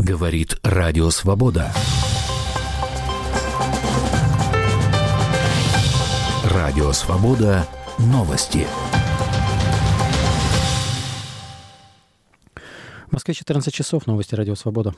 Говорит Радио Свобода. Радио Свобода. Новости. В Москве 14 часов. Новости Радио Свобода.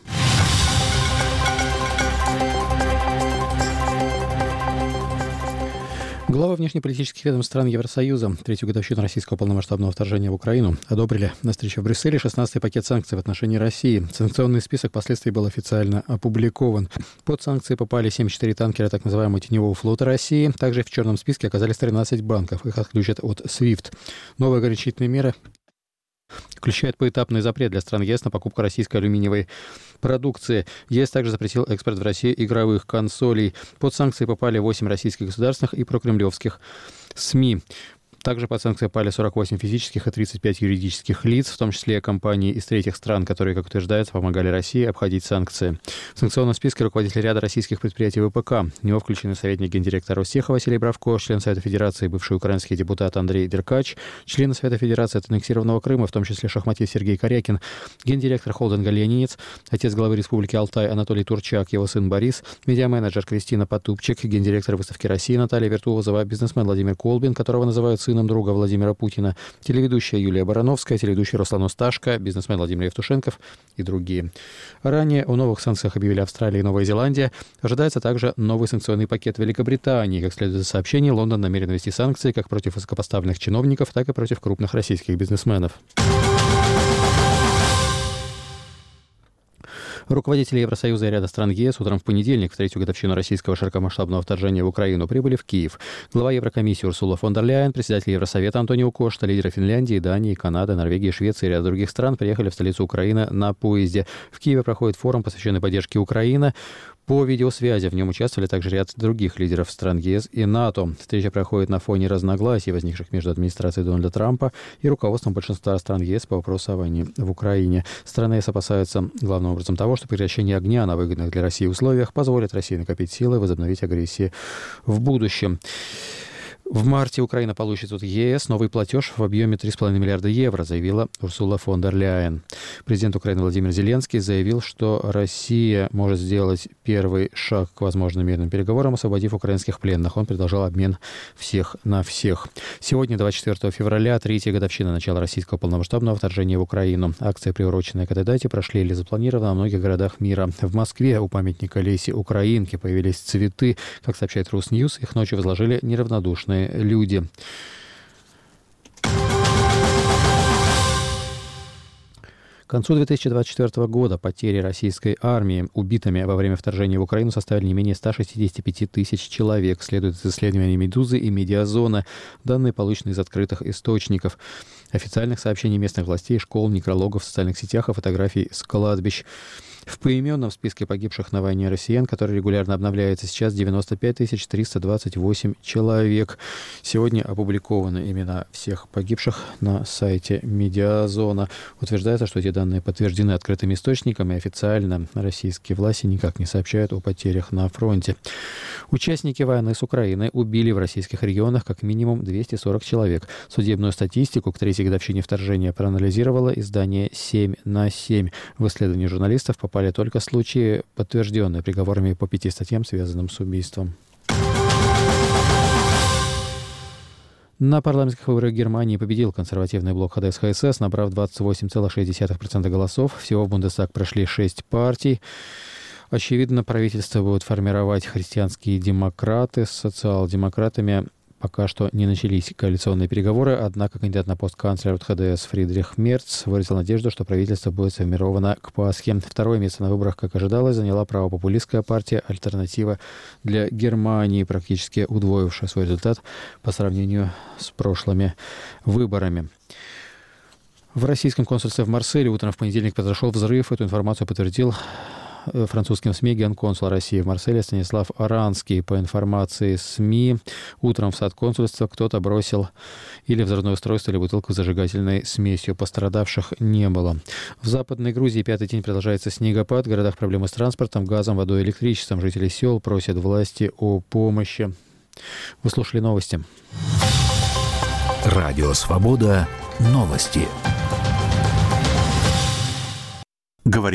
Главы внешнеполитических ведомств стран Евросоюза третью годовщину российского полномасштабного вторжения в Украину одобрили на встрече в Брюсселе 16-й пакет санкций в отношении России. Санкционный список впоследствии был официально опубликован. Под санкции попали 74 танкера так называемого теневого флота России. Также в черном списке оказались 13 банков. Их отключат от SWIFT. Новые ограничительные меры включает поэтапный запрет для стран ЕС на покупку российской алюминиевой продукции. ЕС также запретил экспорт в Россию игровых консолей. Под санкции попали 8 российских государственных и прокремлевских СМИ. Также под санкции попали 48 физических и 35 юридических лиц, в том числе компании из третьих стран, которые, как утверждается, помогали России обходить санкции. В санкционном списке руководитель ряда российских предприятий ВПК. В него включены советник гендиректора Росстеха Василий Бравко, член Совета Федерации, бывший украинский депутат Андрей Деркач, члены Совета Федерации от аннексированного Крыма, в том числе шахматист Сергей Корякин, гендиректор холдинга «Ленинец», отец главы Республики Алтай Анатолий Турчак, его сын Борис, медиаменеджер Кристина Потупчик, гендиректор выставки России Наталья Виртуозова, бизнесмен Владимир Колбин, которого называют сыном друга Владимира Путина, телеведущая Юлия Барановская, телеведущий Руслан Усташко, бизнесмен Владимир Евтушенков и другие. Ранее о новых санкциях объявили Австралия и Новая Зеландия. Ожидается также новый санкционный пакет Великобритании. Как следует из сообщений, Лондон намерен ввести санкции как против высокопоставленных чиновников, так и против крупных российских бизнесменов. Руководители Евросоюза и ряда стран ЕС утром в понедельник, в третью годовщину российского широкомасштабного вторжения в Украину, прибыли в Киев. Глава Еврокомиссии Урсула фон дер Ляйен, председатель Евросовета Антонио Кошта, лидеры Финляндии, Дании, Канады, Норвегии, Швеции и ряда других стран приехали в столицу Украины на поезде. В Киеве проходит форум, посвященный поддержке Украины. По видеосвязи в нем участвовали также ряд других лидеров стран ЕС и НАТО. Встреча проходит на фоне разногласий, возникших между администрацией Дональда Трампа и руководством большинства стран ЕС по вопросу о войне в Украине. Страны ЕС опасаются главным образом того, что прекращение огня на выгодных для России условиях позволит России накопить силы и возобновить агрессию в будущем. В марте Украина получит от ЕС новый платеж в объеме 3,5 миллиарда евро, заявила Урсула фон дер Ляйен. Президент Украины Владимир Зеленский заявил, что Россия может сделать первый шаг к возможным мирным переговорам, освободив украинских пленных. Он предложил обмен всех на всех. Сегодня, 24 февраля, третья годовщина начала российского полномасштабного вторжения в Украину. Акции, приуроченные к этой дате, прошли или запланированы во многих городах мира. В Москве у памятника Лесе Украинки появились цветы. Как сообщает Русньюз, их ночью возложили неравнодушные люди. К концу 2024 года потери российской армии убитыми во время вторжения в Украину составили не менее 165 тысяч человек, следует из исследований «Медузы» и «Медиазона», данные получены из открытых источников, официальных сообщений местных властей, школ, некрологов в социальных сетях и фотографий с кладбищ. В поименном списке погибших на войне россиян, который регулярно обновляется, сейчас 95 328 человек. Сегодня опубликованы имена всех погибших на сайте «Медиазона». Утверждается, что эти данные подтверждены открытыми источниками. Официально российские власти никак не сообщают о потерях на фронте. Участники войны с Украиной убили в российских регионах как минимум 240 человек. Судебную статистику к третьей годовщине вторжения проанализировало издание «7 на 7». В исследовании журналистов попали только случаи, подтвержденные приговорами по 5 статьям, связанным с убийством. На парламентских выборах Германии победил консервативный блок ХДС-ХСС, набрав 28,6% голосов. Всего в Бундестаг прошли 6 партий. Очевидно, правительство будут формировать христианские демократы с социал-демократами. Пока что не начались коалиционные переговоры, однако кандидат на пост канцлера от ХДС Фридрих Мерц выразил надежду, что правительство будет сформировано к Пасхе. Второе место на выборах, как ожидалось, заняла правопопулистская партия «Альтернатива для Германии», практически удвоившая свой результат по сравнению с прошлыми выборами. В российском консульстве в Марселе утром в понедельник произошел взрыв. Эту информацию подтвердил французским СМИ генконсул России в Марселе Станислав Аранский. По информации СМИ, утром в сад консульства кто-то бросил или взрывное устройство, или бутылку с зажигательной смесью. Пострадавших не было. В Западной Грузии пятый день продолжается снегопад. В городах проблемы с транспортом, газом, водой и электричеством. Жители сел просят власти о помощи. Вы слушали новости. Радио Свобода. Новости. Говорит